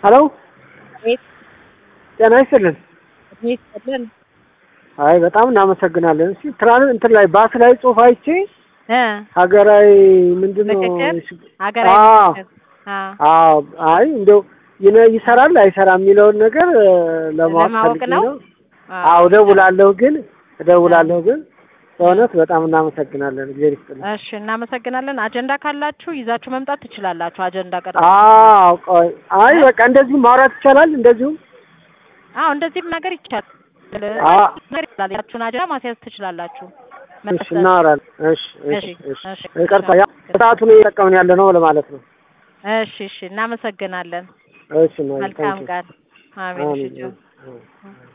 ሄሎ ቤት ጤና ይስጥልን። ይስጥልን። አይ በጣም እናመሰግናለን። እሺ እንትን ላይ ባስ ላይ ጽሁፍ አይቼ ሀገራዊ ምንድነው ሀገራዊ አዎ አይ እንደው ይሰራል አይሰራም የሚለውን ነገር ለማወቅ ነው። አዎ እደውላለሁ ግን በእውነት በጣም እናመሰግናለን። እግዚአብሔር ይስጥልን። እሺ እናመሰግናለን። አጀንዳ ካላችሁ ይዛችሁ መምጣት ትችላላችሁ። አጀንዳ ቀርቶ አዎ ቆይ አይ በቃ እንደዚህ ማውራት ይቻላል እንደዚሁ እንደዚህ ነገር ይቻላል። ያችሁን አጀንዳ ማስያዝ ትችላላችሁ። እሺ እናወራለን። እሺ ይቅርታ ሰዓቱን እየተጠቀምን ያለ ነው ለማለት ነው። እሺ እናመሰግናለን። እሺ መልካም ቀን። አሜን።